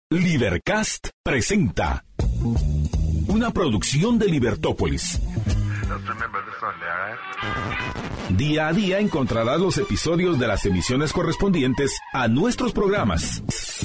Libercast presenta una producción de Libertópolis. Día a día encontrarás los episodios de las emisiones correspondientes a nuestros programas.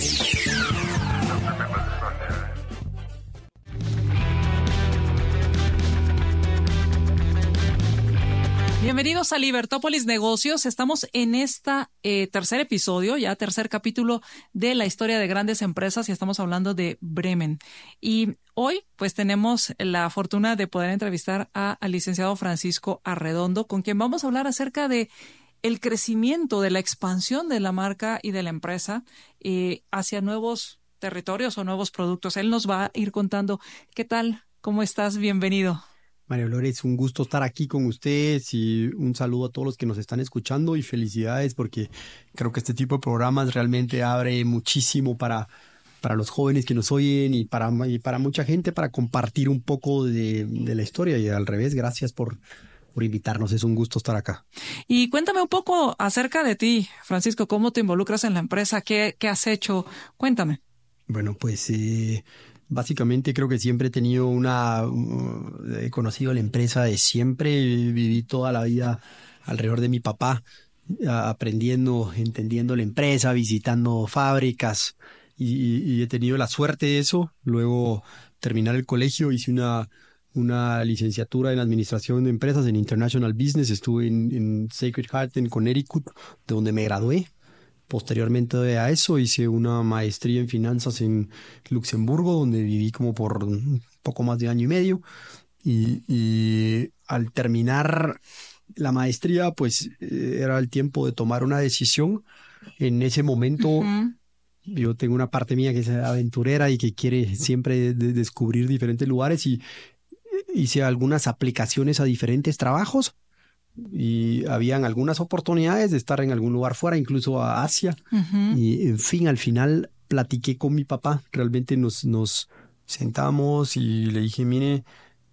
Bienvenidos a Libertópolis Negocios. Estamos en esta tercer episodio, ya tercer capítulo de la historia de grandes empresas y estamos hablando de Bremen. Y hoy pues tenemos la fortuna de poder entrevistar al licenciado Francisco Arredondo, con quien vamos a hablar acerca de el crecimiento, de la expansión de la marca y de la empresa hacia nuevos territorios o nuevos productos. Él nos va a ir contando. ¿Qué tal? ¿Cómo estás? Bienvenido. María Lores, un gusto estar aquí con ustedes y un saludo a todos los que nos están escuchando y felicidades porque creo que este tipo de programas realmente abre muchísimo para los jóvenes que nos oyen y para mucha gente para compartir un poco de la historia y al revés, gracias por invitarnos, es un gusto estar acá. Y cuéntame un poco acerca de ti, Francisco, ¿cómo te involucras en la empresa? ¿Qué has hecho? Cuéntame. Bueno, pues básicamente creo que siempre he conocido la empresa de siempre, viví toda la vida alrededor de mi papá, aprendiendo, entendiendo la empresa, visitando fábricas y he tenido la suerte de eso. Luego terminar el colegio hice una licenciatura en administración de empresas en International Business, estuve en Sacred Heart en Connecticut, de donde me gradué. Posteriormente a eso hice una maestría en finanzas en Luxemburgo, donde viví como por un poco más de año y medio. Y al terminar la maestría, pues era el tiempo de tomar una decisión. En ese momento, yo tengo una parte mía que es aventurera y que quiere siempre descubrir diferentes lugares y hice algunas aplicaciones a diferentes trabajos. Y habían algunas oportunidades de estar en algún lugar fuera, incluso a Asia. Y en fin, al final platiqué con mi papá. Realmente nos sentamos y le dije, mire,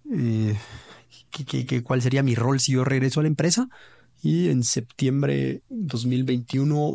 ¿cuál sería mi rol si yo regreso a la empresa? Y en septiembre 2021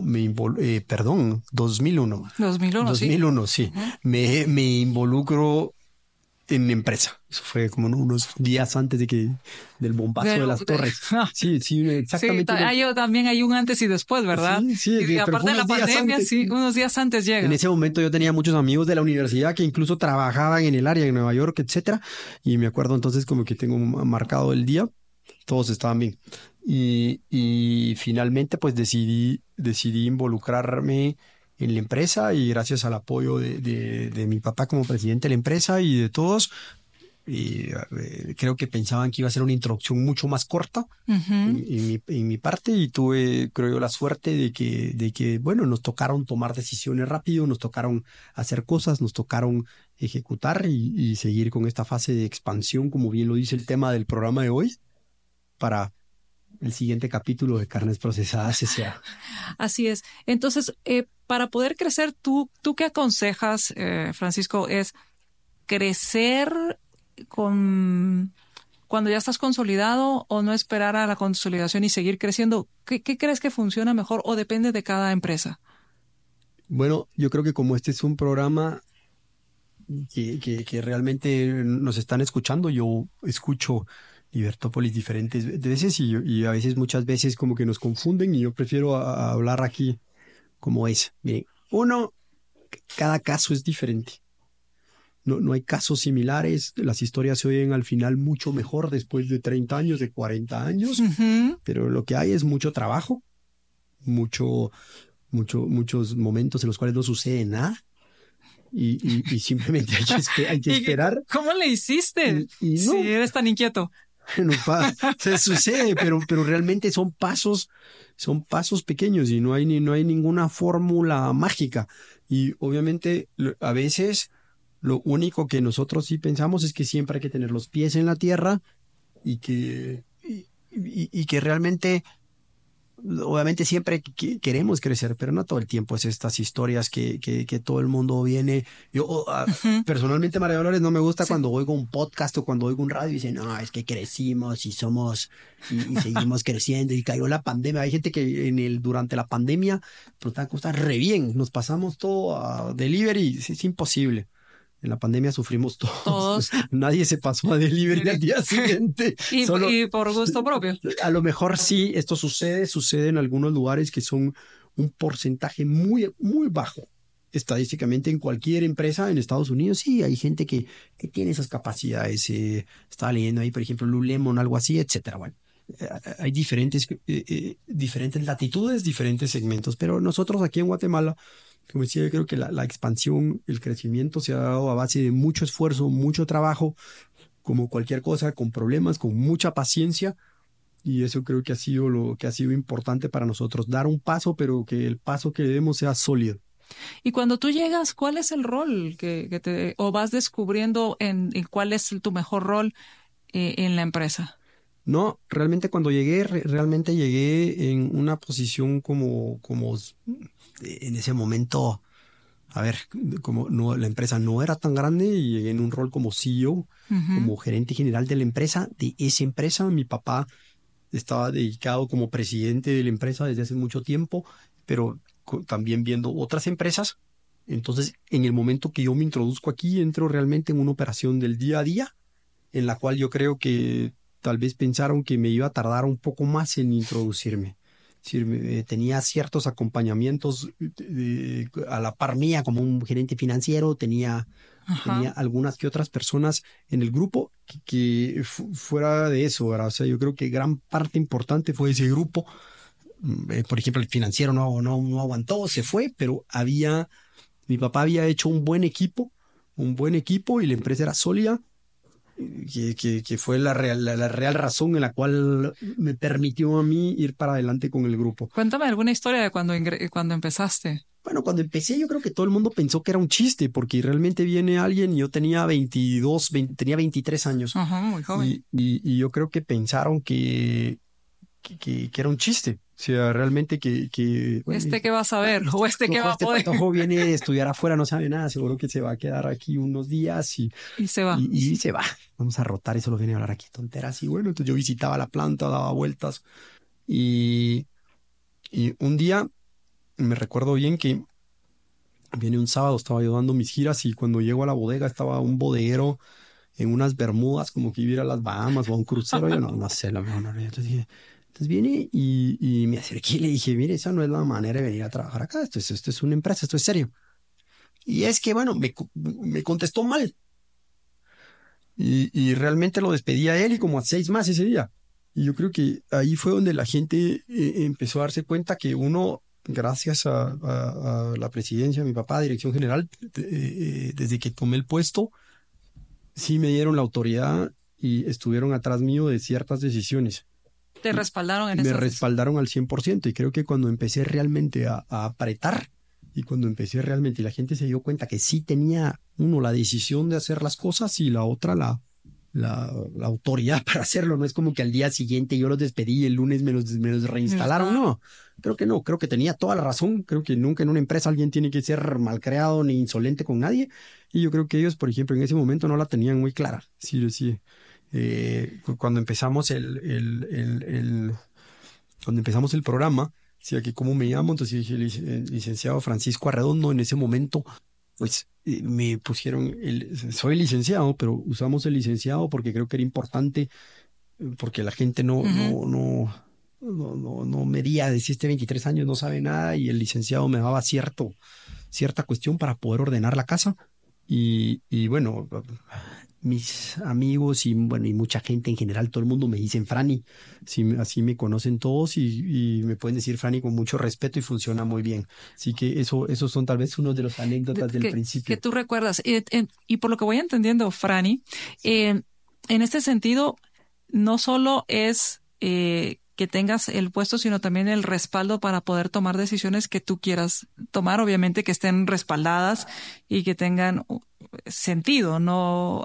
2001. 2001, sí. Me involucro en empresa. Eso fue como unos días antes del bombazo de las torres. Sí, exactamente. Sí, también hay un antes y después, ¿verdad? Sí, y aparte de la pandemia, sí, unos días antes llega. En ese momento yo tenía muchos amigos de la universidad que incluso trabajaban en el área, en Nueva York, etcétera. Y me acuerdo entonces como que tengo marcado el día. Todos estaban bien. Y finalmente pues decidí involucrarme en la empresa y gracias al apoyo de mi papá como presidente de la empresa y de todos, creo que pensaban que iba a ser una introducción mucho más corta en mi parte y tuve, creo yo, la suerte de que, bueno, nos tocaron tomar decisiones rápido, nos tocaron hacer cosas, nos tocaron ejecutar y seguir con esta fase de expansión, como bien lo dice el tema del programa de hoy, para el siguiente capítulo de Carnes Procesadas S.A. Así es. Entonces, para poder crecer, ¿tú qué aconsejas, Francisco? ¿Es crecer cuando ya estás consolidado o no esperar a la consolidación y seguir creciendo? ¿Qué crees que funciona mejor o depende de cada empresa? Bueno, yo creo que como este es un programa que realmente nos están escuchando, yo escucho Libertópolis diferentes veces y a veces, muchas veces como que nos confunden y yo prefiero hablar aquí como es. Miren, cada caso es diferente. No hay casos similares. Las historias se oyen al final mucho mejor después de 30 años, de 40 años. Pero lo que hay es mucho trabajo, muchos momentos en los cuales no sucede nada. Y simplemente hay que esperar. ¿Cómo le hiciste? Si eres tan inquieto. Bueno, se sucede, pero realmente son pasos pequeños y no hay ninguna fórmula mágica. Y obviamente a veces lo único que nosotros sí pensamos es que siempre hay que tener los pies en la tierra y que realmente obviamente siempre queremos crecer, pero no todo el tiempo es estas historias que todo el mundo viene. Yo personalmente, María Dolores, no me gusta cuando oigo un podcast o cuando oigo un radio y dicen, no, es que crecimos y somos y seguimos creciendo y cayó la pandemia. Hay gente que durante la pandemia pues está re bien, nos pasamos todo a delivery, es imposible. En la pandemia sufrimos todos. Nadie se pasó a delivery al día siguiente. Y por gusto propio. A lo mejor sí, esto sucede en algunos lugares que son un porcentaje muy, muy bajo. Estadísticamente en cualquier empresa en Estados Unidos, sí, hay gente que tiene esas capacidades. Estaba leyendo ahí, por ejemplo, Lululemon, algo así, etcétera. Bueno, hay diferentes latitudes, diferentes segmentos, pero nosotros aquí en Guatemala, como decía, yo creo que la expansión, el crecimiento se ha dado a base de mucho esfuerzo, mucho trabajo, como cualquier cosa, con problemas, con mucha paciencia, y eso creo que ha sido lo que ha sido importante para nosotros, dar un paso, pero que el paso que demos sea sólido. Y cuando tú llegas, ¿cuál es el rol o vas descubriendo en cuál es tu mejor rol en la empresa? No, realmente cuando llegué, en una posición como en ese momento, a ver, como no, la empresa no era tan grande y llegué en un rol como CEO, como gerente general de la empresa, de esa empresa. Mi papá estaba dedicado como presidente de la empresa desde hace mucho tiempo, pero también viendo otras empresas. Entonces, en el momento que yo me introduzco aquí, entro realmente en una operación del día a día, en la cual yo creo que tal vez pensaron que me iba a tardar un poco más en introducirme. Es decir, tenía ciertos acompañamientos a la par mía como un gerente financiero, tenía algunas que otras personas en el grupo que fuera de eso, ¿verdad? O sea, yo creo que gran parte importante fue ese grupo. Por ejemplo, el financiero no aguantó, se fue, pero mi papá había hecho un buen equipo y la empresa era sólida. Que fue la real razón en la cual me permitió a mí ir para adelante con el grupo. Cuéntame alguna historia de cuando empezaste. Bueno, cuando empecé yo creo que todo el mundo pensó que era un chiste, porque realmente viene alguien y yo tenía 23 años. Ajá, muy joven. Y yo creo que pensaron que era un chiste. O sea, realmente bueno, ¿Qué va a saber? ¿O qué va a poder? Este patojo viene a estudiar afuera, no sabe nada, seguro que se va a quedar aquí unos días y se va. Y se va. Vamos a rotar y solo viene a hablar aquí tonteras. Y bueno, entonces yo visitaba la planta, daba vueltas. Y un día me recuerdo bien que viene un sábado, estaba yo dando mis giras y cuando llego a la bodega estaba un bodeguero en unas bermudas, como que iba a ir a las Bahamas o a un crucero. Yo no sé, la mejor no. Entonces viene y me acerqué y le dije, mire, esa no es la manera de venir a trabajar acá. Esto es una empresa, esto es serio. Y es que, bueno, me contestó mal. Y realmente lo despedí a él y como a 6 más ese día. Y yo creo que ahí fue donde la gente empezó a darse cuenta que uno, gracias a la presidencia, a mi papá, dirección general, desde que tomé el puesto, sí me dieron la autoridad y estuvieron atrás mío de ciertas decisiones. ¿Te respaldaron en eso? Me esas respaldaron al 100%, y creo que cuando empecé realmente a apretar y cuando empecé realmente y la gente se dio cuenta que sí tenía uno la decisión de hacer las cosas y la otra la autoridad para hacerlo. No es como que al día siguiente yo los despedí y el lunes me los reinstalaron. No, creo que tenía toda la razón. Creo que nunca en una empresa alguien tiene que ser malcriado ni insolente con nadie. Y yo creo que ellos, por ejemplo, en ese momento no la tenían muy clara. Sí. Cuando empezamos cuando empezamos el programa, decía que cómo me llamo, entonces dije licenciado Francisco Arredondo. En ese momento pues me pusieron soy licenciado, pero usamos el licenciado porque creo que era importante, porque la gente no medía, decía 23 años, no sabe nada, y el licenciado me daba cierta cuestión para poder ordenar la casa. Y bueno, mis amigos y mucha gente en general, todo el mundo me dicen Franny, así me conocen todos y me pueden decir Franny con mucho respeto y funciona muy bien. Así que esos son tal vez unos de los anécdotas del principio. Que tú recuerdas. Y por lo que voy entendiendo, Franny, en este sentido, no solo es que tengas el puesto, sino también el respaldo para poder tomar decisiones que tú quieras tomar, obviamente que estén respaldadas y que tengan sentido, no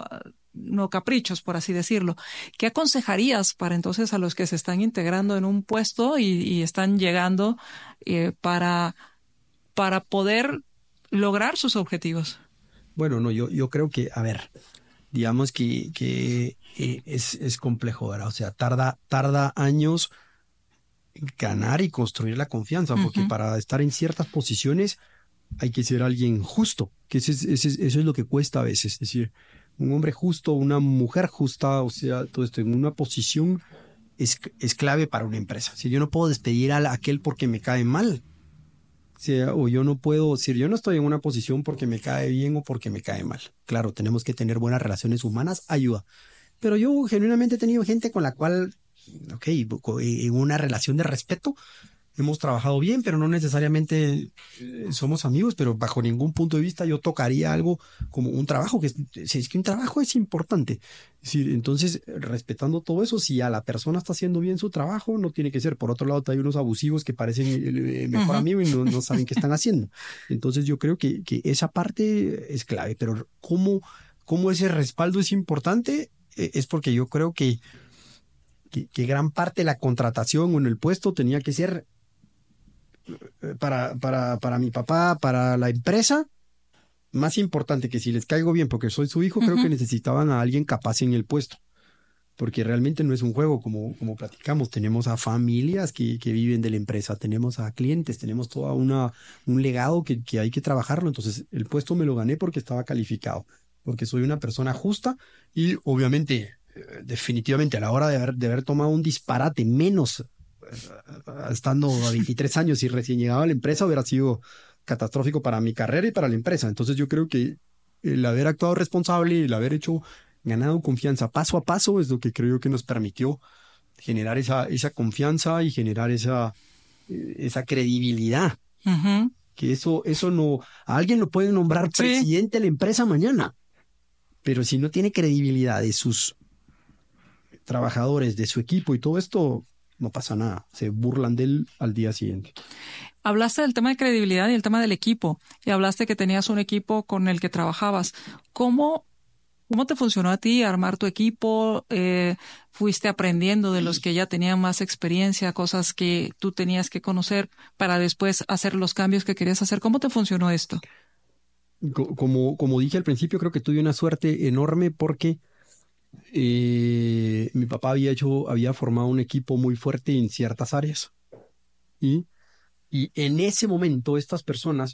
no caprichos, por así decirlo. ¿Qué aconsejarías para entonces a los que se están integrando en un puesto y están llegando para poder lograr sus objetivos? Bueno, no, yo creo que, a ver, digamos que es complejo, ¿verdad? O sea, tarda años ganar y construir la confianza, porque para estar en ciertas posiciones hay que ser alguien justo, que eso es lo que cuesta a veces. Es decir, un hombre justo, una mujer justa, o sea, todo esto en una posición es clave para una empresa. Si yo no puedo despedir a aquel porque me cae mal, o yo no puedo decir, yo no estoy en una posición porque me cae bien o porque me cae mal. Claro, tenemos que tener buenas relaciones humanas, ayuda. Pero yo genuinamente he tenido gente con la cual, en una relación de respeto, hemos trabajado bien, pero no necesariamente somos amigos, pero bajo ningún punto de vista yo tocaría algo como un trabajo, que es que un trabajo es importante. Es decir, entonces, respetando todo eso, si a la persona está haciendo bien su trabajo, no tiene que ser. Por otro lado, hay unos abusivos que parecen el mejor amigo y no saben qué están haciendo. Entonces, yo creo que esa parte es clave, pero ¿cómo ese respaldo es importante? Es porque yo creo que gran parte de la contratación o en el puesto tenía que ser para mi papá, para la empresa, más importante que si les caigo bien porque soy su hijo, creo que necesitaban a alguien capaz en el puesto, porque realmente no es un juego como platicamos. Tenemos a familias que viven de la empresa, tenemos a clientes, tenemos todo un legado que hay que trabajarlo. Entonces el puesto me lo gané porque estaba calificado, porque soy una persona justa y obviamente, definitivamente a la hora de haber tomado un disparate menos estando a 23 años y recién llegado a la empresa, hubiera sido catastrófico para mi carrera y para la empresa. Entonces yo creo que el haber actuado responsable, el haber ganado confianza paso a paso es lo que creo que nos permitió generar esa confianza y generar esa credibilidad. Que eso no, a alguien lo puede nombrar presidente de la empresa mañana, pero si no tiene credibilidad de sus trabajadores, de su equipo y todo esto, no pasa nada, se burlan de él al día siguiente. Hablaste del tema de credibilidad y el tema del equipo, y hablaste que tenías un equipo con el que trabajabas. ¿Cómo te funcionó a ti armar tu equipo? ¿Fuiste aprendiendo de los que ya tenían más experiencia, cosas que tú tenías que conocer para después hacer los cambios que querías hacer? ¿Cómo te funcionó esto? Como dije al principio, creo que tuve una suerte enorme porque mi papá había formado un equipo muy fuerte en ciertas áreas y en ese momento estas personas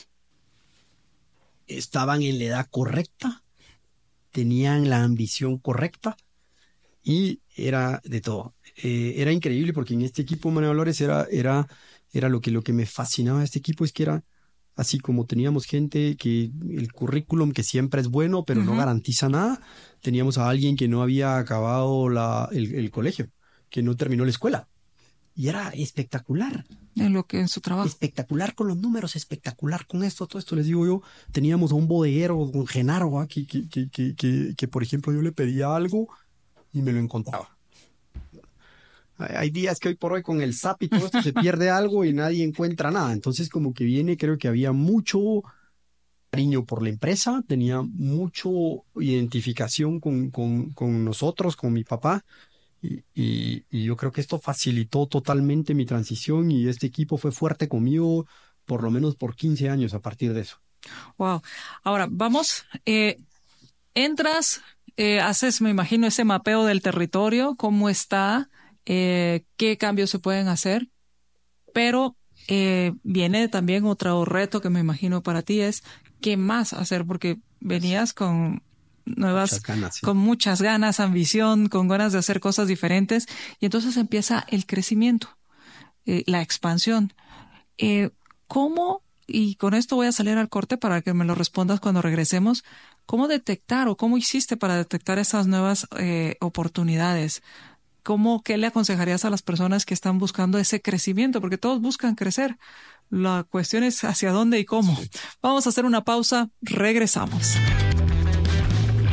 estaban en la edad correcta, tenían la ambición correcta y era de todo. Era increíble porque en este equipo, Manuel Valores, era lo que me fascinaba de este equipo, es que era así como teníamos gente que el currículum que siempre es bueno, pero no garantiza nada. Teníamos a alguien que no había acabado el colegio, que no terminó la escuela. Y era espectacular. En su trabajo. Espectacular con los números, espectacular con todo esto. Les digo yo, teníamos a un bodeguero, un Genaro, que por ejemplo yo le pedía algo y me lo encontraba. Hay días que hoy por hoy con el SAP y todo esto se pierde algo y nadie encuentra nada. Entonces como que creo que había mucho cariño por la empresa, tenía mucho identificación con nosotros, con mi papá. Y yo creo que esto facilitó totalmente mi transición y este equipo fue fuerte conmigo por lo menos por 15 años a partir de eso. Wow. Ahora, vamos, entras, haces, me imagino, ese mapeo del territorio, cómo está, qué cambios se pueden hacer, pero viene también otro reto que me imagino para ti es qué más hacer, porque venías con con muchas ganas, ambición, con ganas de hacer cosas diferentes, y entonces empieza el crecimiento, la expansión. ¿Cómo, y con esto voy a salir al corte para que me lo respondas cuando regresemos, cómo detectar o cómo hiciste para detectar esas nuevas oportunidades? ¿Qué le aconsejarías a las personas que están buscando ese crecimiento? Porque todos buscan crecer. La cuestión es hacia dónde y cómo. Vamos a hacer una pausa, regresamos.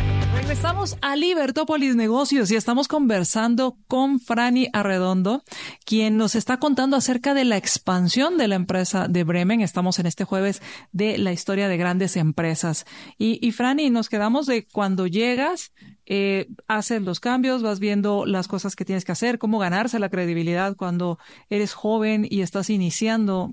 Regresamos a Libertópolis Negocios y estamos conversando con Franny Arredondo, quien nos está contando acerca de la expansión de la empresa de Bremen. Estamos en este jueves de la historia de grandes empresas. Y Franny, nos quedamos de cuando llegas, haces los cambios, vas viendo las cosas que tienes que hacer, cómo ganarse la credibilidad cuando eres joven y estás iniciando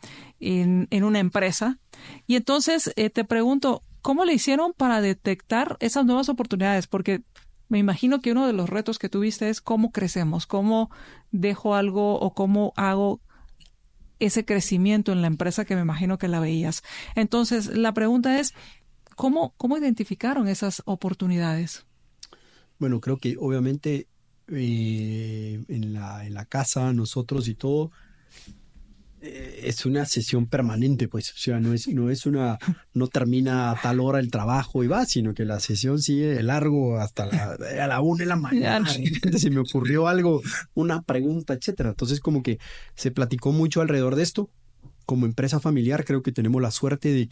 en una empresa. Y entonces te pregunto, ¿cómo le hicieron para detectar esas nuevas oportunidades? Porque me imagino que uno de los retos que tuviste es cómo crecemos, cómo dejo algo o cómo hago ese crecimiento en la empresa que me imagino que la veías. Entonces, la pregunta es, ¿cómo identificaron esas oportunidades? Bueno, creo que obviamente en la casa, nosotros y todo, es una sesión permanente, pues, o sea, no termina a tal hora el trabajo y va, sino que la sesión sigue de largo hasta a la 1 de la mañana. De repente se me ocurrió algo, una pregunta, etcétera. Entonces, como que se platicó mucho alrededor de esto. Como empresa familiar, creo que tenemos la suerte de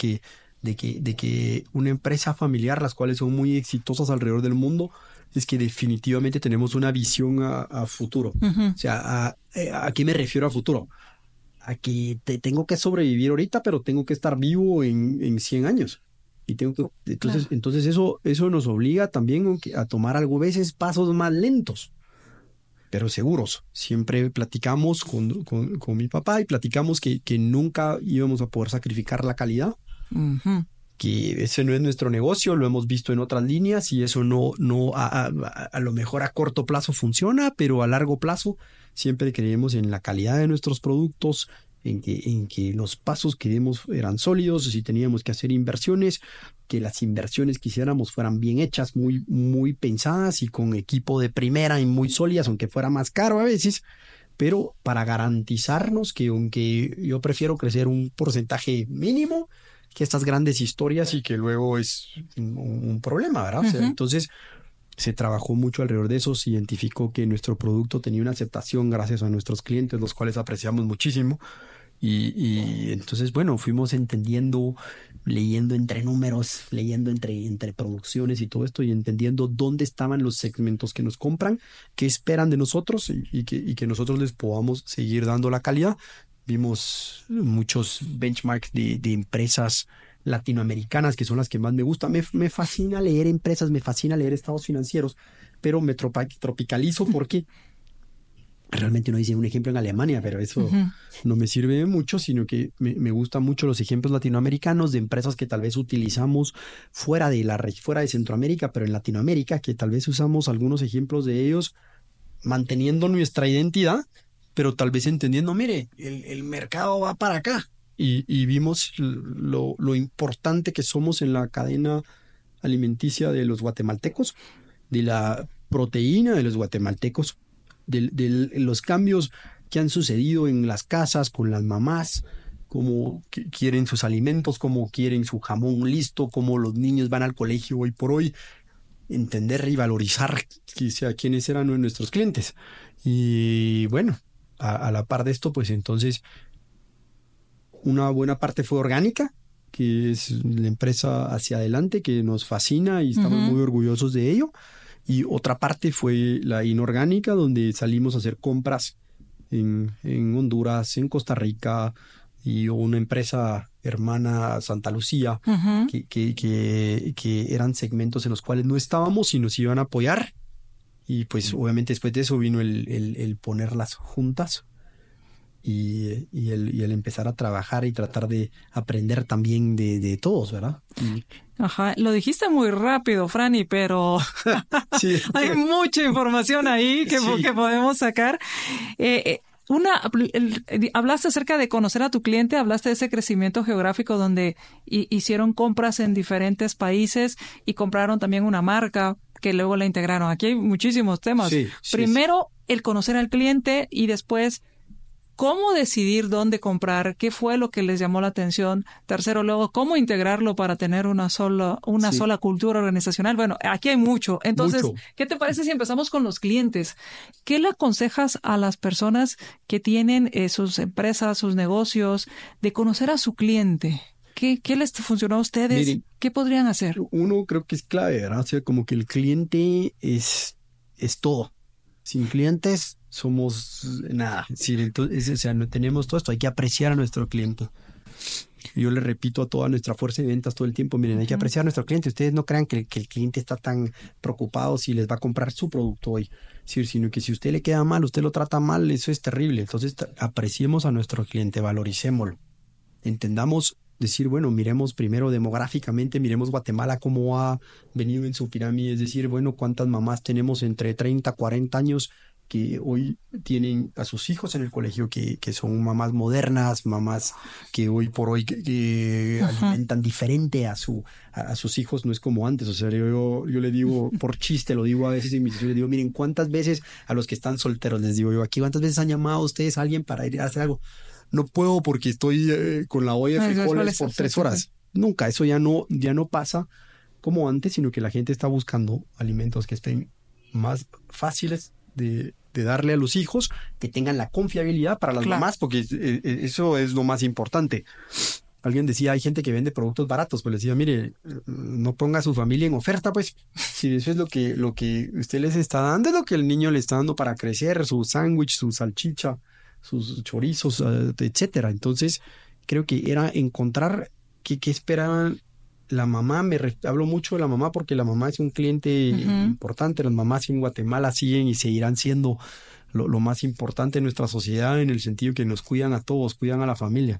que una empresa familiar, las cuales son muy exitosas alrededor del mundo, es que definitivamente tenemos una visión a futuro. Uh-huh. O sea, ¿a qué me refiero a futuro? A que tengo que sobrevivir ahorita, pero tengo que estar vivo en 100 años. Y entonces eso nos obliga también a tomar a veces pasos más lentos, pero seguros. Siempre platicamos con mi papá y platicamos que nunca íbamos a poder sacrificar la calidad. Uh-huh. Que ese no es nuestro negocio, lo hemos visto en otras líneas y eso no a lo mejor a corto plazo funciona, pero a largo plazo siempre creemos en la calidad de nuestros productos, en que los pasos que demos eran sólidos, si teníamos que hacer inversiones, que las inversiones que hiciéramos fueran bien hechas, muy, muy pensadas y con equipo de primera y muy sólidas, aunque fuera más caro a veces, pero para garantizarnos que aunque yo prefiero crecer un porcentaje mínimo, que estas grandes historias y que luego es un problema, ¿verdad? Uh-huh. O sea, entonces se trabajó mucho alrededor de eso, se identificó que nuestro producto tenía una aceptación gracias a nuestros clientes, los cuales apreciamos muchísimo. Y entonces, bueno, fuimos entendiendo, leyendo entre números, leyendo entre producciones y todo esto y entendiendo dónde estaban los segmentos que nos compran, qué esperan de nosotros y que nosotros les podamos seguir dando la calidad. Vimos muchos benchmarks de empresas latinoamericanas que son las que más me gustan. Me fascina leer empresas, me fascina leer estados financieros, pero me tropicalizo porque realmente no hice un ejemplo en Alemania, pero eso uh-huh. no me sirve de mucho, sino que me gustan mucho los ejemplos latinoamericanos de empresas que tal vez utilizamos fuera de Centroamérica, pero en Latinoamérica, que tal vez usamos algunos ejemplos de ellos manteniendo nuestra identidad, pero tal vez entendiendo, mire, el mercado va para acá. Y vimos lo importante que somos en la cadena alimenticia de los guatemaltecos, de la proteína de los guatemaltecos, de los cambios que han sucedido en las casas con las mamás, cómo quieren sus alimentos, cómo quieren su jamón listo, cómo los niños van al colegio hoy por hoy, entender y valorizar quiénes eran nuestros clientes. Y bueno, a la par de esto, pues entonces una buena parte fue orgánica, que es la empresa hacia adelante, que nos fascina y estamos uh-huh. muy orgullosos de ello. Y otra parte fue la inorgánica, donde salimos a hacer compras en Honduras, en Costa Rica, y una empresa hermana Santa Lucía, uh-huh. que eran segmentos en los cuales no estábamos y nos iban a apoyar. Y pues obviamente después de eso vino el ponerlas juntas y el empezar a trabajar y tratar de aprender también de todos, ¿verdad? Ajá, lo dijiste muy rápido, Franny, pero sí. hay mucha información ahí que podemos sacar. Hablaste acerca de conocer a tu cliente, hablaste de ese crecimiento geográfico donde hicieron compras en diferentes países y compraron también una marca que luego la integraron. Aquí hay muchísimos temas. Primero, el conocer al cliente y después cómo decidir dónde comprar, qué fue lo que les llamó la atención. Tercero, luego, cómo integrarlo para tener una sola cultura organizacional. Bueno, aquí hay mucho. Entonces, ¿qué te parece si empezamos con los clientes? ¿Qué le aconsejas a las personas que tienen sus empresas, sus negocios, de conocer a su cliente? ¿Qué les funcionó a ustedes? Miren, ¿Qué podrían hacer? uno creo que es clave, ¿verdad? O sea, como que el cliente es todo. Sin clientes somos nada. Sí, entonces, o sea, no tenemos todo esto. Hay que apreciar a nuestro cliente. Yo le repito a toda nuestra fuerza de ventas todo el tiempo, miren, hay que apreciar a nuestro cliente. Ustedes no crean que el cliente está tan preocupado si les va a comprar su producto hoy, sí, sino que si usted le queda mal, usted lo trata mal, eso es terrible. Entonces, apreciemos a nuestro cliente, valoricémoslo. Entendamos, decir, bueno, miremos primero demográficamente, miremos Guatemala cómo ha venido en su pirámide, es decir, bueno, cuántas mamás tenemos entre 30, 40 años que hoy tienen a sus hijos en el colegio, que son mamás modernas, mamás que hoy por hoy que alimentan diferente a sus hijos, no es como antes. O sea, yo le digo, por chiste, lo digo a veces en mis sesiones, digo, miren, ¿cuántas veces a los que están solteros, les digo yo aquí, cuántas veces han llamado a ustedes a alguien para ir a hacer algo? No puedo porque estoy con la olla de frijoles por 3 horas. Nunca, eso ya no pasa como antes, sino que la gente está buscando alimentos que estén más fáciles de darle a los hijos, que tengan la confiabilidad para las mamás, porque eso es lo más importante. Alguien decía, hay gente que vende productos baratos, pues le decía, mire, no ponga a su familia en oferta, pues, si eso es lo que usted les está dando, es lo que el niño le está dando para crecer, su sándwich, su salchicha, sus chorizos, etcétera. Entonces, creo que era encontrar qué esperaban la mamá. Hablo mucho de la mamá porque la mamá es un cliente importante. Las mamás en Guatemala siguen y seguirán siendo lo más importante en nuestra sociedad, en el sentido que nos cuidan a todos, cuidan a la familia.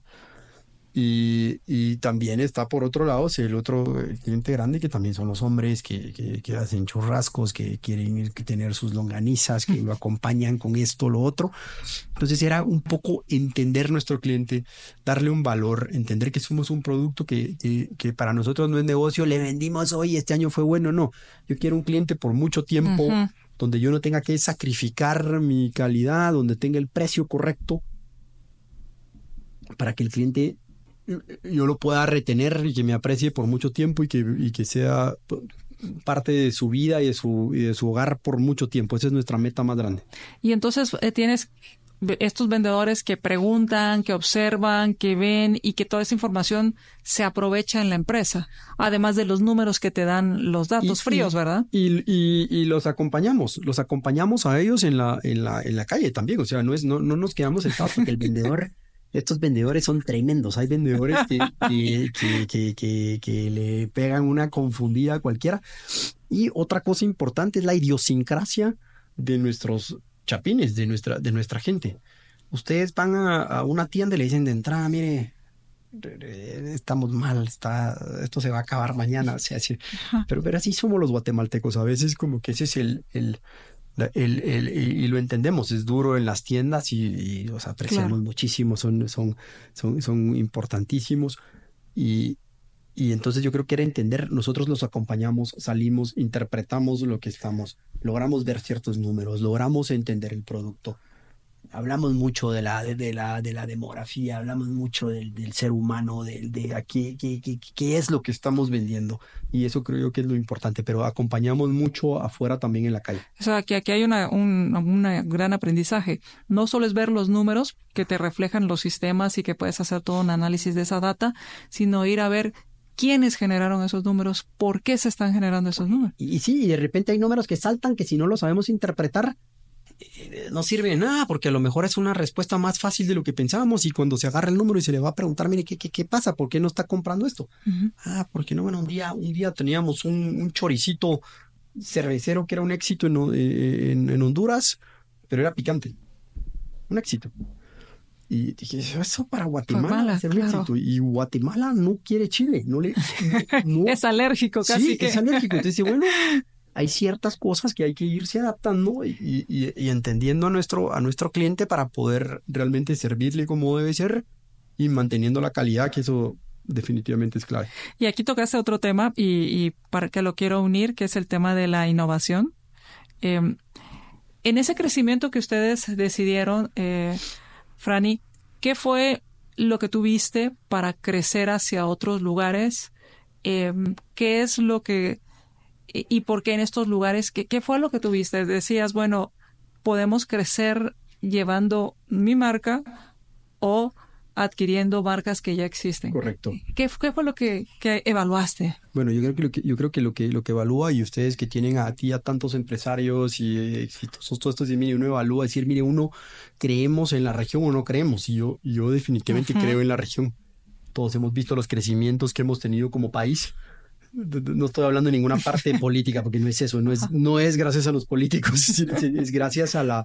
Y también está por otro lado el otro cliente grande, que también son los hombres que hacen churrascos, que quieren tener sus longanizas, que lo acompañan con esto, lo otro. Entonces era un poco entender nuestro cliente, darle un valor, entender que somos un producto que para nosotros no es negocio, le vendimos hoy, este año fue bueno, no. Yo quiero un cliente por mucho tiempo, donde yo no tenga que sacrificar mi calidad, donde tenga el precio correcto, para que el cliente yo lo pueda retener y que me aprecie por mucho tiempo y que sea parte de su vida y de su hogar por mucho tiempo. Esa es nuestra meta más grande. Y entonces tienes estos vendedores que preguntan, que observan, que ven y que toda esa información se aprovecha en la empresa, además de los números que te dan los datos fríos, ¿verdad? Y los acompañamos a ellos en la calle también. O sea, no nos quedamos sentados porque el vendedor... Estos vendedores son tremendos. Hay vendedores que le pegan una confundida a cualquiera. Y otra cosa importante es la idiosincrasia de nuestros chapines, de nuestra gente. Ustedes van a una tienda y le dicen de entrada, mire, estamos mal, esto se va a acabar mañana. O sea, pero así somos los guatemaltecos. A veces como que ese es y lo entendemos, es duro en las tiendas y los apreciamos muchísimo, son importantísimos y entonces yo creo que era entender, nosotros los acompañamos, salimos, interpretamos lo que logramos ver ciertos números, logramos entender el producto. Hablamos mucho de la demografía, hablamos mucho del ser humano, de aquí, qué es lo que estamos vendiendo. Y eso creo yo que es lo importante, pero acompañamos mucho afuera también en la calle. O sea, que aquí hay un gran aprendizaje. No solo es ver los números que te reflejan los sistemas y que puedes hacer todo un análisis de esa data, sino ir a ver quiénes generaron esos números, por qué se están generando esos números. Y sí, y de repente hay números que saltan que si no los sabemos interpretar, no sirve de nada, porque a lo mejor es una respuesta más fácil de lo que pensábamos, y cuando se agarra el número y se le va a preguntar, mire, ¿qué pasa? ¿Por qué no está comprando esto? Porque no, bueno, un día teníamos un choricito cervecero que era un éxito en Honduras, pero era picante. Un éxito. Y dije, eso para Guatemala va a ser un éxito. Y Guatemala no quiere chile. No. Es alérgico casi. Sí, es alérgico. Entonces, bueno, hay ciertas cosas que hay que irse adaptando y entendiendo a nuestro cliente para poder realmente servirle como debe ser y manteniendo la calidad, que eso definitivamente es clave. Y aquí tocaste otro tema y para que lo quiero unir, que es el tema de la innovación. En ese crecimiento que ustedes decidieron, Franny, ¿qué fue lo que tuviste para crecer hacia otros lugares? ¿Qué es lo que... ¿Y por qué en estos lugares? ¿Qué fue lo que tuviste? Decías, bueno, podemos crecer llevando mi marca o adquiriendo marcas que ya existen. Correcto. ¿Qué fue lo que evaluaste? Bueno, yo creo que lo que evalúa, y ustedes que tienen a tantos empresarios y exitosos, todo esto, mire, uno evalúa, decir, mire, uno creemos en la región o no creemos, y yo definitivamente creo en la región. Todos hemos visto los crecimientos que hemos tenido como país. No estoy hablando de ninguna parte de política, porque no es eso, no es gracias a los políticos, es gracias a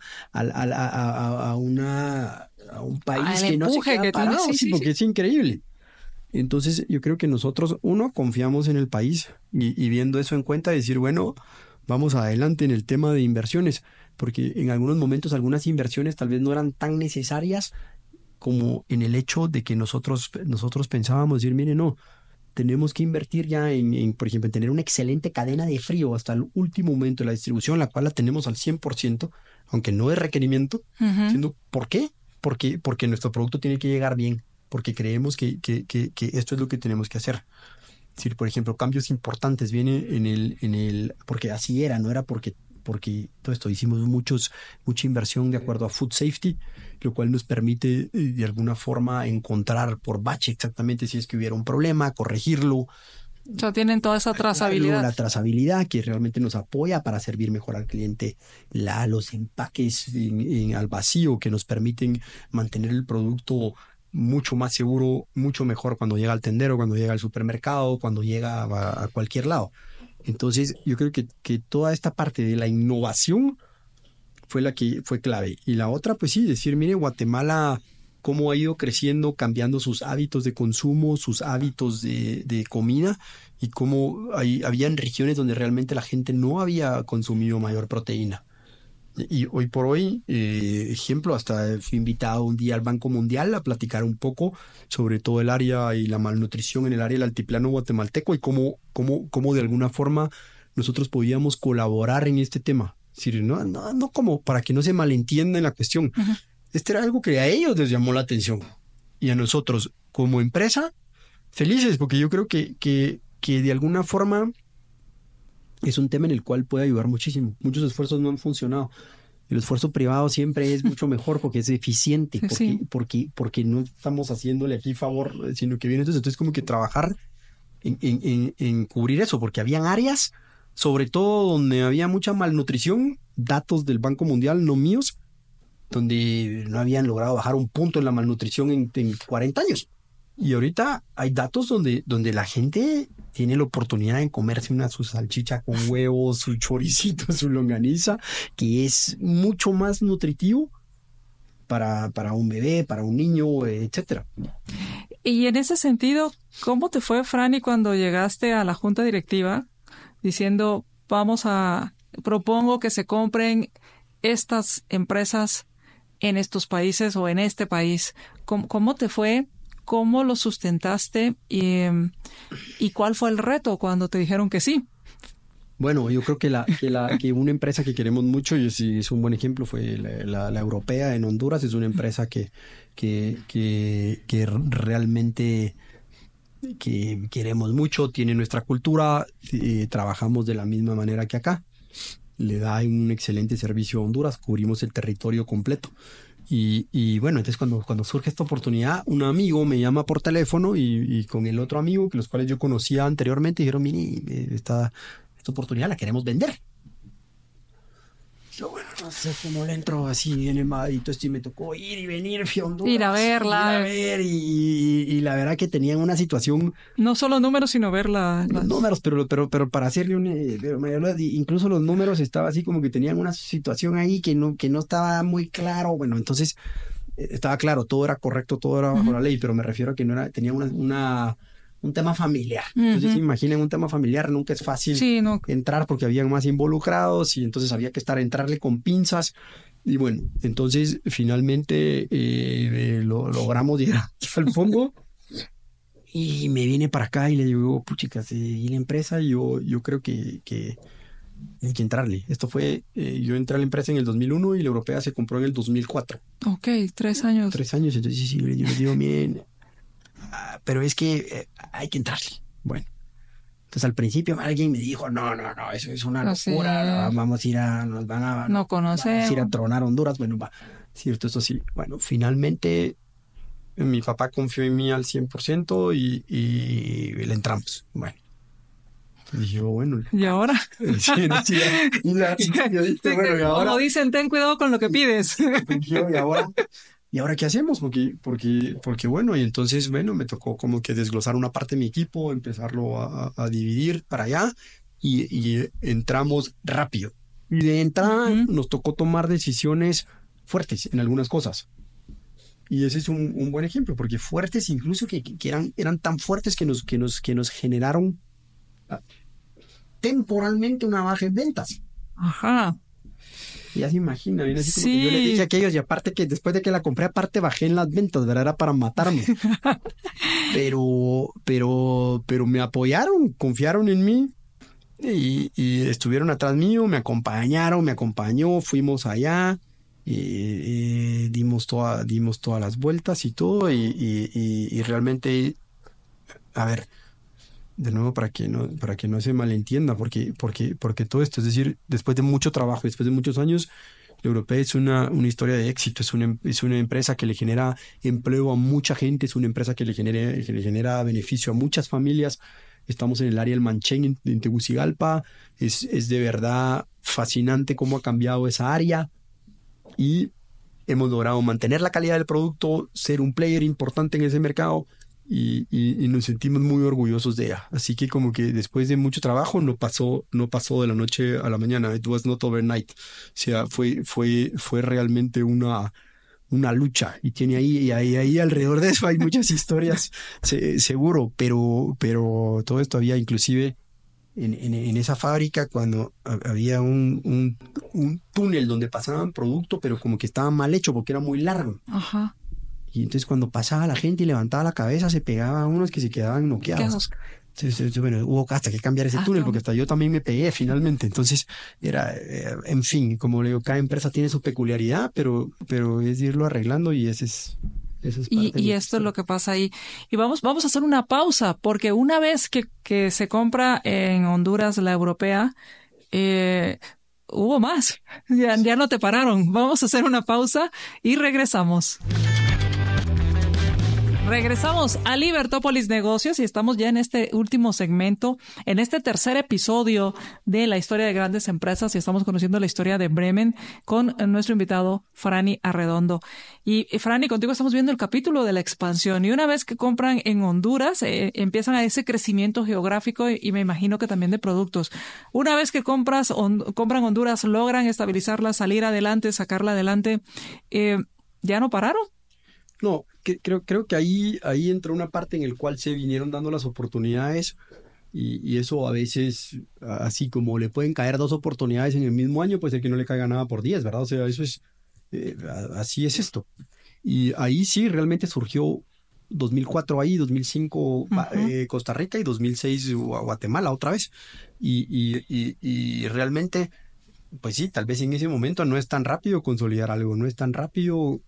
un país que no se queda parado, porque es increíble. Entonces yo creo que nosotros, confiamos en el país y viendo eso en cuenta, decir, bueno, vamos adelante en el tema de inversiones, porque en algunos momentos algunas inversiones tal vez no eran tan necesarias como en el hecho de que nosotros pensábamos, decir, mire, no, tenemos que invertir ya en, por ejemplo, en tener una excelente cadena de frío hasta el último momento de la distribución, la cual la tenemos al 100%, aunque no es requerimiento. Siendo, ¿por qué? Porque nuestro producto tiene que llegar bien, porque creemos que esto es lo que tenemos que hacer. Es decir, por ejemplo, cambios importantes vienen porque así era, no era porque todo esto hicimos mucha inversión de acuerdo a Food Safety, lo cual nos permite de alguna forma encontrar por bache exactamente si es que hubiera un problema, corregirlo. O sea, tienen toda esa trazabilidad. La trazabilidad que realmente nos apoya para servir mejor al cliente, los empaques al vacío que nos permiten mantener el producto mucho más seguro, mucho mejor cuando llega al tendero, cuando llega al supermercado, cuando llega a cualquier lado. Entonces, yo creo que toda esta parte de la innovación fue la que fue clave. Y la otra, pues sí, decir, mire, Guatemala, cómo ha ido creciendo, cambiando sus hábitos de consumo, sus hábitos de comida, y cómo habían regiones donde realmente la gente no había consumido mayor proteína. Y hoy por hoy, ejemplo, hasta fui invitado un día al Banco Mundial a platicar un poco sobre todo el área y la malnutrición en el área del altiplano guatemalteco y cómo de alguna forma nosotros podíamos colaborar en este tema. Es decir, no como para que no se malentienda en la cuestión. Uh-huh. Este era algo que a ellos les llamó la atención. Y a nosotros, como empresa, felices, porque yo creo que de alguna forma es un tema en el cual puede ayudar muchísimo. Muchos esfuerzos no han funcionado. El esfuerzo privado siempre es mucho mejor porque es eficiente, porque no estamos haciéndole aquí favor, sino que viene entonces como que trabajar en cubrir eso, porque habían áreas, sobre todo donde había mucha malnutrición, datos del Banco Mundial, no míos, donde no habían logrado bajar un punto en la malnutrición en 40 años. Y ahorita hay datos donde la gente tiene la oportunidad de comerse su salchicha con huevos, su choricito, su longaniza, que es mucho más nutritivo para un bebé, para un niño, etcétera. Y en ese sentido, ¿cómo te fue, Franny, cuando llegaste a la junta directiva diciendo, propongo que se compren estas empresas en estos países o en este país? ¿Cómo te fue? ¿Cómo lo sustentaste? ¿Y cuál fue el reto cuando te dijeron que sí? Bueno, yo creo que una empresa que queremos mucho, y es un buen ejemplo, fue la europea en Honduras. Es una empresa que realmente que queremos mucho, tiene nuestra cultura, trabajamos de la misma manera que acá. Le da un excelente servicio a Honduras, cubrimos el territorio completo. Y bueno, entonces cuando surge esta oportunidad, un amigo me llama por teléfono y con el otro amigo, los cuales yo conocía anteriormente, dijeron, mire, esta oportunidad la queremos vender. Yo, bueno, no sé cómo le entro así bien emadito, y me tocó ir y venir, fui a Honduras, ir a verla. Ir a ver, y la verdad que tenían una situación... No solo números, sino verla. Los números, pero para hacerle incluso los números estaba así como que tenían una situación ahí que no estaba muy claro. Bueno, entonces estaba claro, todo era correcto, todo era bajo la ley, pero me refiero a que tenía un tema familiar. Entonces, imaginen un tema familiar, nunca es fácil entrar porque habían más involucrados y entonces había que entrarle con pinzas. Y bueno, entonces finalmente logramos llegar al fondo y me vine para acá y le digo, puchicas, y la empresa, yo creo que hay que entrarle. Esto fue, yo entré a la empresa en el 2001 y la europea se compró en el 2004. Ok, 3 años. 3 años, entonces sí, yo les digo, miren, pero es que hay que entrarle. Bueno, entonces al principio alguien me dijo, no, eso es una locura, vamos a ir nos van a... No conocemos. Vamos a ir a tronar Honduras, bueno, va, cierto, eso sí. Bueno, finalmente Mi papá confió en mí al 100% y le entramos. Bueno, dije, bueno, ¿Y ahora? sí, no, sí, yo dije, bueno, ¿y ahora? Como dicen, ten cuidado con lo que pides. Dije, ¿y ahora qué hacemos? Porque bueno, y entonces, bueno, me tocó como que desglosar una parte de mi equipo, empezarlo a dividir para allá y entramos rápido. Y de entrada nos tocó tomar decisiones fuertes en algunas cosas. Y ese es un buen ejemplo, porque fuertes incluso que eran tan fuertes que nos generaron ah, temporalmente una baja en ventas. Ajá. Ya se imagina, viene así como que yo le Sí. dije a aquellos, y aparte que después de que la compré, aparte bajé en las ventas, ¿verdad? Era para matarme. Pero me apoyaron, confiaron en mí y estuvieron atrás mío, me acompañaron, me acompañó, fuimos allá, dimos todas las vueltas y todo, y realmente, a ver, de nuevo para que no se malentienda, porque todo esto, es decir, después de mucho trabajo, después de muchos años, Europea es una historia de éxito, es una empresa que le genera empleo a mucha gente, es una empresa que le genera beneficio a muchas familias. Estamos en el área del Manchén, en Tegucigalpa. Es de verdad fascinante cómo ha cambiado esa área y hemos logrado mantener la calidad del producto, ser un player importante en ese mercado y nos sentimos muy orgullosos de ella. Así que como que después de mucho trabajo no pasó de la noche a la mañana. It was not overnight. O sea, fue realmente una lucha y tiene ahí alrededor de eso hay muchas historias, seguro, pero todo esto había inclusive en esa fábrica cuando había un túnel donde pasaban producto, pero como que estaba mal hecho porque era muy largo. Ajá. Y entonces cuando pasaba la gente y levantaba la cabeza, se pegaba a unos que se quedaban noqueados. Entonces, bueno, hubo hasta que cambiar ese túnel, porque hasta yo también me pegué finalmente. Entonces, en fin, como le digo, cada empresa tiene su peculiaridad, pero es irlo arreglando y eso es parte Y esto es lo que pasa ahí. Y vamos a hacer una pausa, porque una vez que se compra en Honduras la europea, hubo más. Ya no te pararon. Vamos a hacer una pausa y regresamos. Regresamos a Libertópolis Negocios y estamos ya en este último segmento, en este tercer episodio de la historia de grandes empresas, y estamos conociendo la historia de Bremen con nuestro invitado Franny Arredondo. Y Franny, contigo estamos viendo el capítulo de la expansión, y una vez que compran en Honduras, empiezan a ese crecimiento geográfico y me imagino que también de productos. Una vez que compran Honduras, logran estabilizarla, salir adelante, sacarla adelante, ¿ya no pararon? No, creo que ahí entró una parte en la cual se vinieron dando las oportunidades y eso a veces, así como le pueden caer 2 oportunidades en el mismo año, pues el que no le caiga nada por 10, ¿verdad? O sea, eso es, así es esto. Y ahí sí realmente surgió 2004 ahí, 2005 Costa Rica y 2006 Guatemala otra vez. Y realmente, pues sí, tal vez en ese momento no es tan rápido consolidar algo, no es tan rápido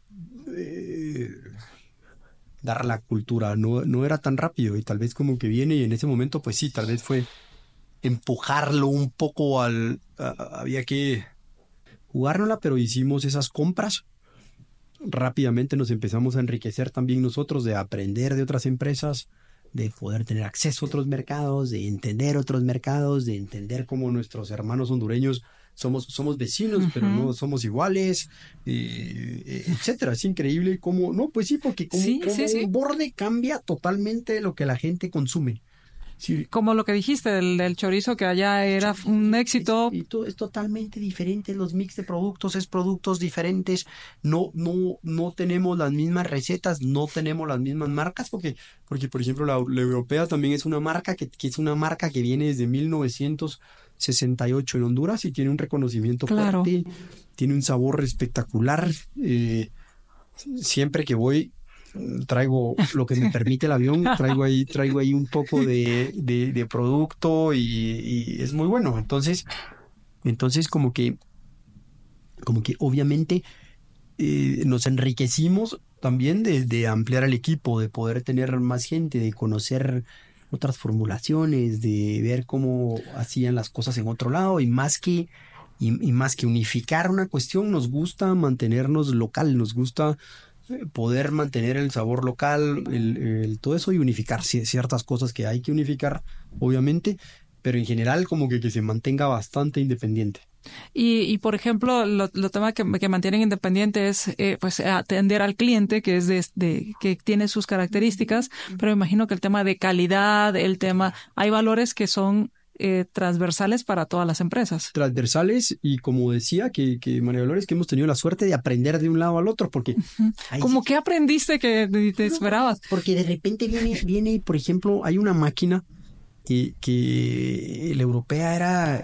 dar la cultura, no era tan rápido y tal vez como que viene y en ese momento pues sí, tal vez fue empujarlo un poco había que jugárnosla, pero hicimos esas compras. Rápidamente nos empezamos a enriquecer también nosotros, de aprender de otras empresas, de poder tener acceso a otros mercados, de entender otros mercados, de entender cómo nuestros hermanos hondureños somos vecinos, pero no somos iguales, etcétera. Es increíble cómo, no, pues sí, porque como un borde cambia totalmente lo que la gente consume. Sí. Como lo que dijiste del chorizo, que allá era un éxito. Y todo es totalmente diferente, los mix de productos es productos diferentes, no tenemos las mismas recetas, no tenemos las mismas marcas, porque por ejemplo la europea también es una marca que es una marca que viene desde 1968 en Honduras y tiene un reconocimiento fuerte, tiene un sabor espectacular. Siempre que voy traigo lo que me permite el avión, traigo ahí un poco de producto y es muy bueno. Entonces como que obviamente nos enriquecimos también de ampliar el equipo, de poder tener más gente, de conocer otras formulaciones, de ver cómo hacían las cosas en otro lado y más que unificar una cuestión, nos gusta mantenernos local, nos gusta poder mantener el sabor local, todo eso y unificar ciertas cosas que hay que unificar, obviamente, pero en general como que se mantenga bastante independiente. Y por ejemplo, lo tema que mantienen independiente es pues atender al cliente, que es que tiene sus características, pero me imagino que el tema de calidad, hay valores que son transversales para todas las empresas. Transversales y como decía que María Dolores, que hemos tenido la suerte de aprender de un lado al otro, porque... ¿Cómo que aprendiste que te esperabas? Porque de repente viene, por ejemplo, hay una máquina que la europea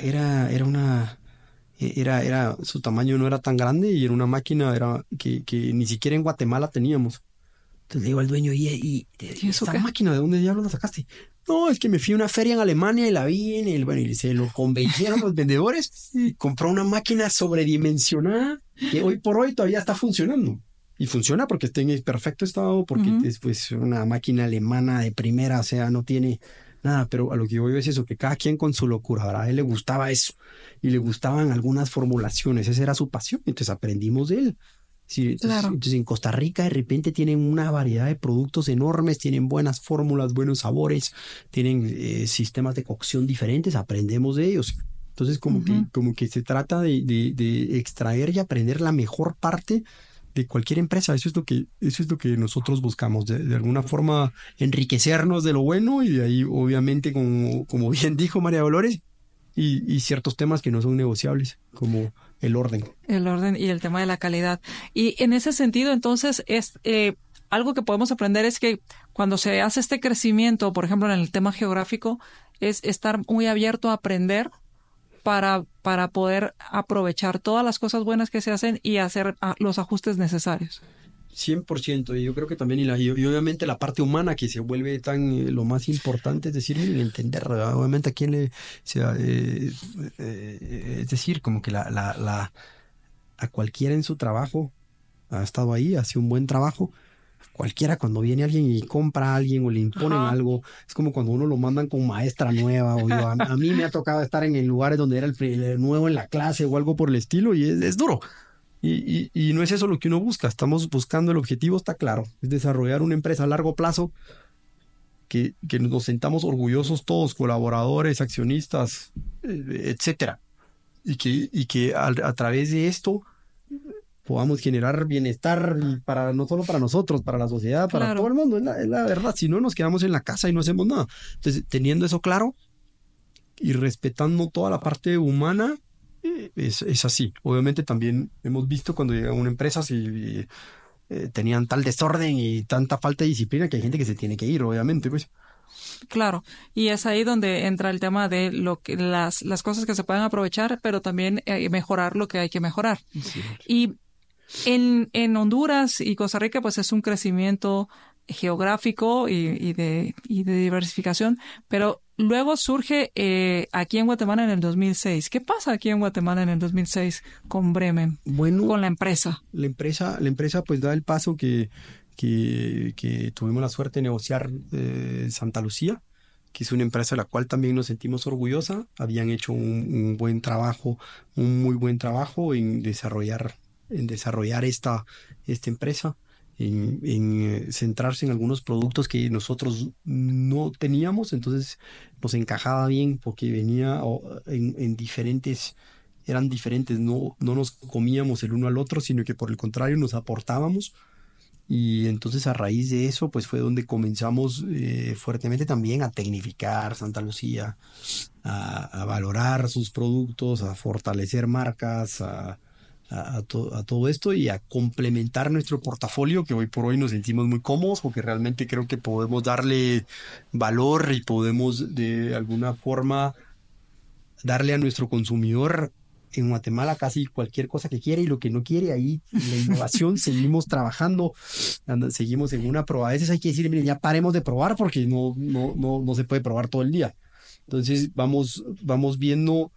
su tamaño no era tan grande y era una máquina que ni siquiera en Guatemala teníamos. Entonces le digo al dueño, ¿y esta máquina de dónde diablos la sacaste? No, es que me fui a una feria en Alemania y la vi y se lo convencieron los vendedores y compró una máquina sobredimensionada que hoy por hoy todavía está funcionando. Y funciona porque está en perfecto estado, porque es pues una máquina alemana de primera, o sea, no tiene nada, pero a lo que voy es eso, que cada quien con su locura, ¿verdad? A él le gustaba eso y le gustaban algunas formulaciones, esa era su pasión, entonces aprendimos de él. Sí, entonces en Costa Rica de repente tienen una variedad de productos enormes, tienen buenas fórmulas, buenos sabores, tienen sistemas de cocción diferentes, aprendemos de ellos. Entonces como que se trata de extraer y aprender la mejor parte de cualquier empresa. Eso es lo que nosotros buscamos, de alguna forma enriquecernos de lo bueno y de ahí obviamente como bien dijo María Dolores, y ciertos temas que no son negociables, como el orden. El orden y el tema de la calidad. Y en ese sentido, entonces, algo que podemos aprender es que cuando se hace este crecimiento, por ejemplo, en el tema geográfico, es estar muy abierto a aprender para poder aprovechar todas las cosas buenas que se hacen y hacer los ajustes necesarios. 100%, y yo creo que también, y obviamente la parte humana que se vuelve lo más importante, es decir, el entender, ¿verdad? Obviamente a quién es decir, como que a cualquiera en su trabajo ha estado ahí, hace un buen trabajo. Cualquiera cuando viene alguien y compra a alguien o le imponen algo, es como cuando uno lo mandan con maestra nueva, o a mí me ha tocado estar en lugares donde era el nuevo en la clase o algo por el estilo y es duro. Y no es eso lo que uno busca, estamos buscando, el objetivo está claro, es desarrollar una empresa a largo plazo que nos sentamos orgullosos todos, colaboradores, accionistas, etcétera, y que a través de esto podamos generar bienestar no solo para nosotros, para la sociedad, para todo el mundo, es la verdad, si no nos quedamos en la casa y no hacemos nada. Entonces, teniendo eso claro y respetando toda la parte humana, es así. Obviamente también hemos visto cuando llega una empresa si tenían tal desorden y tanta falta de disciplina que hay gente que se tiene que ir, obviamente, pues. Claro, y es ahí donde entra el tema de las cosas que se pueden aprovechar, pero también mejorar lo que hay que mejorar. Sí. Y en Honduras y Costa Rica, pues es un crecimiento geográfico y de diversificación, pero luego surge aquí en Guatemala en el 2006. ¿Qué pasa aquí en Guatemala en el 2006 con Bremen? Bueno, con la empresa. La empresa pues da el paso que tuvimos la suerte de negociar Santa Lucía, que es una empresa de la cual también nos sentimos orgullosa. Habían hecho un buen trabajo, un muy buen trabajo en desarrollar esta empresa, en centrarse en algunos productos que nosotros no teníamos, entonces nos encajaba bien porque venía en diferentes, eran diferentes, no nos comíamos el uno al otro, sino que por el contrario nos aportábamos. Y entonces a raíz de eso pues fue donde comenzamos fuertemente también a tecnificar Santa Lucía, a valorar sus productos, a fortalecer marcas, a todo esto y a complementar nuestro portafolio, que hoy por hoy nos sentimos muy cómodos porque realmente creo que podemos darle valor y podemos de alguna forma darle a nuestro consumidor en Guatemala casi cualquier cosa que quiere y lo que no quiere. Ahí la innovación seguimos trabajando, seguimos en una prueba. A veces hay que decir, miren, ya paremos de probar porque no se puede probar todo el día. Entonces vamos viendo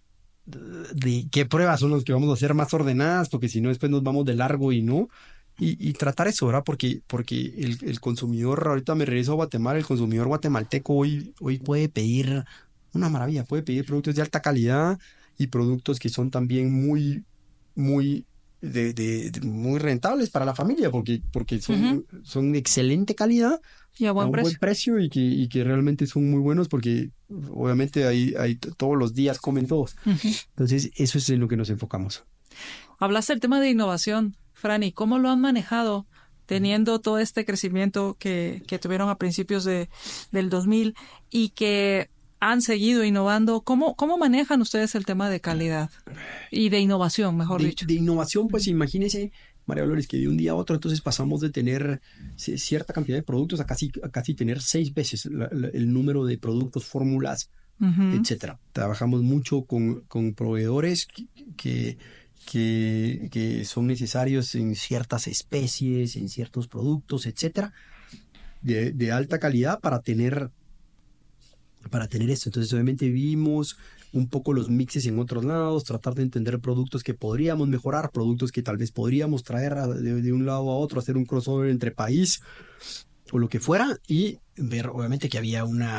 de qué pruebas son las que vamos a hacer más ordenadas, porque si no después nos vamos de largo y tratar eso, ¿verdad? Porque el consumidor, ahorita me regreso a Guatemala, el consumidor guatemalteco hoy puede pedir una maravilla, puede pedir productos de alta calidad y productos que son también muy, muy muy rentables para la familia porque son de excelente calidad y a buen precio y que realmente son muy buenos porque obviamente todos los días comen todos. Entonces eso es en lo que nos enfocamos. Hablaste del tema de innovación, Franny. ¿Cómo lo han manejado teniendo todo este crecimiento que tuvieron a principios del 2000 y que han seguido innovando? ¿Cómo manejan ustedes el tema de calidad y de innovación, mejor dicho? De innovación, pues imagínese, María Dolores, que de un día a otro entonces pasamos de tener cierta cantidad de productos a casi tener 6 veces el número de productos, fórmulas, etcétera. Trabajamos mucho con proveedores que son necesarios en ciertas especies, en ciertos productos, etcétera, de alta calidad para tener esto. Entonces obviamente vimos un poco los mixes en otros lados, tratar de entender productos que podríamos mejorar, productos que tal vez podríamos traer de un lado a otro, hacer un crossover entre país o lo que fuera, y ver obviamente que había un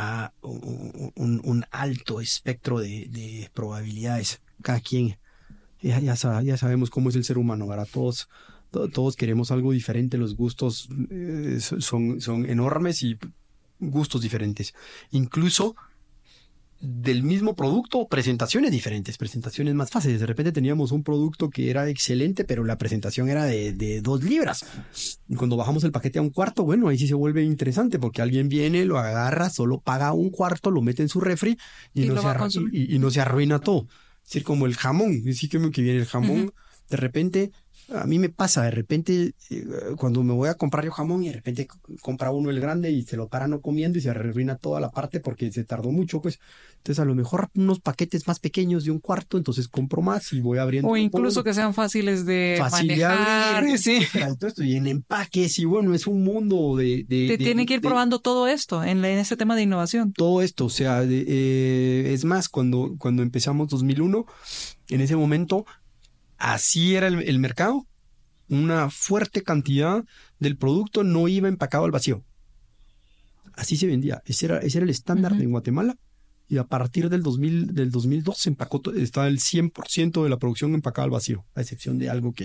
alto espectro de probabilidades. Cada quien, ya sabemos cómo es el ser humano, ¿verdad? Todos queremos algo diferente, los gustos son enormes y gustos diferentes. Incluso del mismo producto, presentaciones diferentes, presentaciones más fáciles. De repente teníamos un producto que era excelente, pero la presentación era de 2 libras. Y cuando bajamos el paquete a 1/4, bueno, ahí sí se vuelve interesante porque alguien viene, lo agarra, solo paga 1/4, lo mete en su refri y no se arruina todo. Es decir, como el jamón, sí que viene el jamón, de repente, a mí me pasa, de repente, cuando me voy a comprar yo jamón y de repente compra uno el grande y se lo para no comiendo y se arruina toda la parte porque se tardó mucho, pues. Entonces a lo mejor unos paquetes más pequeños de 1/4, entonces compro más y voy abriendo. O incluso que sean fáciles de manejar. De abrir, sí. Entonces, y en empaques y bueno, es un mundo Te tienen que ir probando todo esto en ese tema de innovación. Todo esto, o sea, es más, cuando empezamos 2001, en ese momento, así era el mercado. Una fuerte cantidad del producto no iba empacado al vacío. Así se vendía. Ese era el estándar en Guatemala. Y a partir del 2002 se empacó, está el 100% de la producción empacada al vacío, a excepción de algo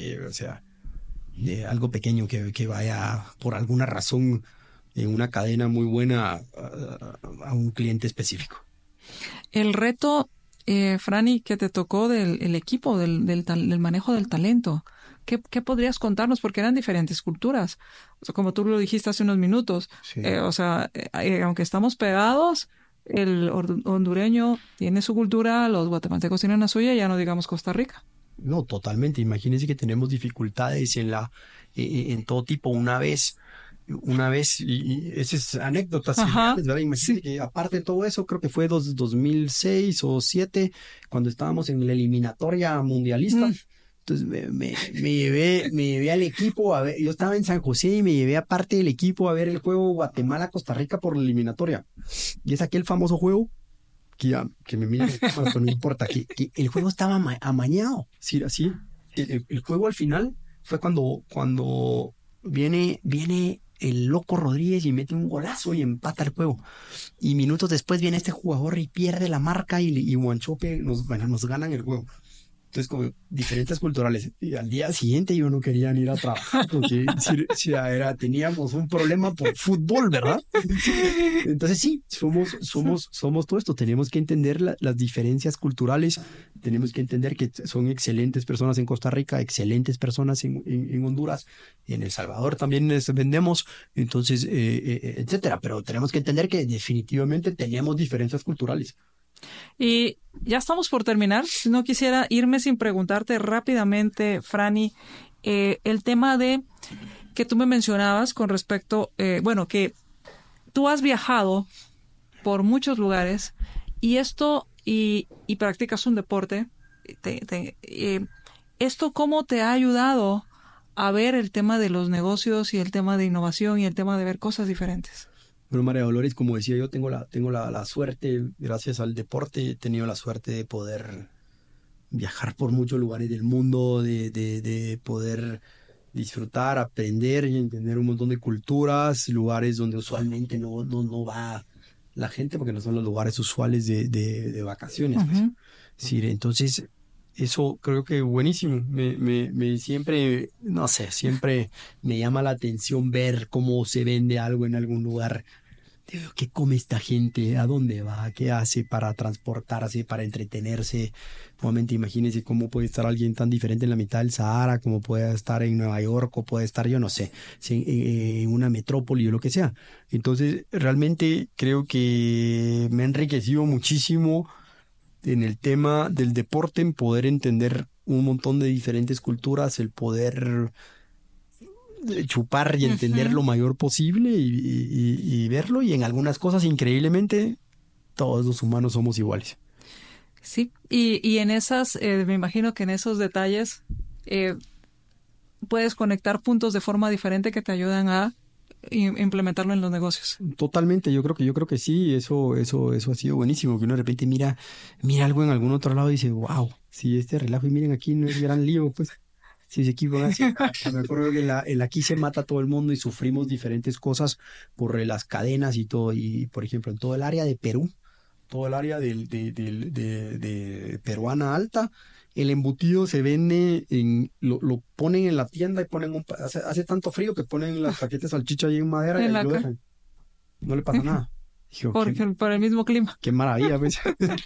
de algo pequeño que vaya por alguna razón en una cadena muy buena a un cliente específico. El reto, Franny, que te tocó del equipo, del manejo del talento, ¿qué podrías contarnos? Porque eran diferentes culturas. O sea, como tú lo dijiste hace unos minutos, sí. Aunque estamos pegados, el hondureño tiene su cultura, los guatemaltecos tienen la suya, ya no digamos Costa Rica. No, totalmente. Imagínense que tenemos dificultades en todo tipo. Una vez, y esa es anécdotas, ¿verdad? Imagínense que aparte de todo eso, creo que fue 2006 o 2007, cuando estábamos en la eliminatoria mundialista. Entonces me llevé al equipo a ver, yo estaba en San José y me llevé a parte del equipo a ver el juego Guatemala-Costa Rica por la eliminatoria. Y es aquel famoso juego que me miran, pero no importa, que el juego estaba amañado. Sí, así. El juego al final fue cuando viene el Loco Rodríguez y mete un golazo y empata el juego. Y minutos después viene este jugador y pierde la marca y Huanchope nos ganan el juego. Entonces, como diferentes culturales. Y al día siguiente yo no quería ir a trabajar porque teníamos un problema por fútbol, ¿verdad? Entonces sí, somos todo esto. Tenemos que entender las diferencias culturales. Tenemos que entender que son excelentes personas en Costa Rica, excelentes personas en Honduras. En El Salvador también les vendemos. Entonces, etcétera. Pero tenemos que entender que definitivamente tenemos diferencias culturales. Y ya estamos por terminar. No quisiera irme sin preguntarte rápidamente, Franny, el tema de que tú me mencionabas con respecto, que tú has viajado por muchos lugares y practicas un deporte. ¿Esto cómo te ha ayudado a ver el tema de los negocios y el tema de innovación y el tema de ver cosas diferentes? Bueno, María Dolores, como decía yo, tengo la suerte, gracias al deporte, he tenido la suerte de poder viajar por muchos lugares del mundo, de poder disfrutar, aprender y entender un montón de culturas, lugares donde usualmente no va la gente, porque no son los lugares usuales de vacaciones. Pues. Sí, entonces, eso creo que buenísimo. Me siempre, no sé, siempre me llama la atención ver cómo se vende algo en algún lugar. Digo, ¿qué come esta gente? ¿A dónde va? ¿Qué hace para transportarse, para entretenerse? Nuevamente, imagínense cómo puede estar alguien tan diferente en la mitad del Sahara, como puede estar en Nueva York, o puede estar, yo no sé, en una metrópoli o lo que sea. Entonces, realmente creo que me ha enriquecido muchísimo en el tema del deporte, en poder entender un montón de diferentes culturas, el poder chupar y entender lo mayor posible y verlo, y en algunas cosas, increíblemente, todos los humanos somos iguales. Sí, y en esas, me imagino que en esos detalles puedes conectar puntos de forma diferente que te ayudan a implementarlo en los negocios. Totalmente, yo creo que sí, eso ha sido buenísimo, que uno de repente mira algo en algún otro lado y dice, wow, si este relajo, y miren aquí no es gran lío, pues si se equivocan así. Me acuerdo que aquí se mata todo el mundo y sufrimos diferentes cosas por las cadenas y todo, y por ejemplo en todo el área de Perú, todo el área de peruana alta, el embutido se vende, lo ponen en la tienda y ponen hace tanto frío que ponen las paquetes de salchicha ahí en madera y lo dejan. No le pasa nada. Dijo, por el mismo clima. Qué maravilla, pues.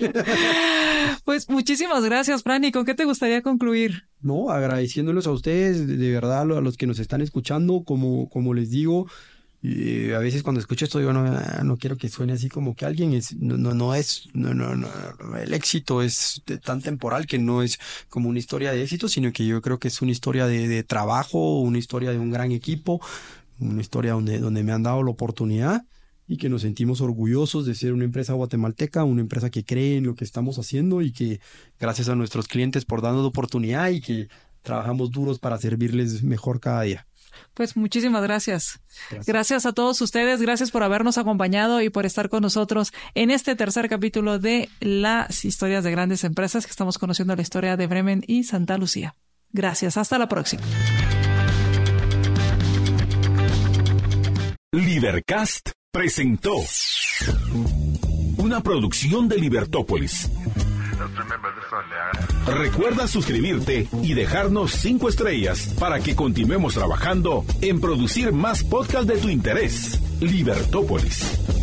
Pues muchísimas gracias, Fran. ¿Y con qué te gustaría concluir? No, agradeciéndoles a ustedes, de verdad, a los que nos están escuchando, como les digo. A veces cuando escucho esto digo, no quiero que suene así como que alguien es, no, el éxito es tan temporal que no es como una historia de éxito, sino que yo creo que es una historia de trabajo, una historia de un gran equipo, una historia donde me han dado la oportunidad y que nos sentimos orgullosos de ser una empresa guatemalteca, una empresa que cree en lo que estamos haciendo y que gracias a nuestros clientes por darnos la oportunidad y que trabajamos duros para servirles mejor cada día. Pues muchísimas gracias. Gracias a todos ustedes, gracias por habernos acompañado y por estar con nosotros en este tercer capítulo de las historias de grandes empresas, que estamos conociendo la historia de Bremen y Santa Lucía. Gracias, hasta la próxima. Libercast presentó una producción de Libertópolis. Recuerda suscribirte y dejarnos 5 estrellas para que continuemos trabajando en producir más podcasts de tu interés. Libertópolis.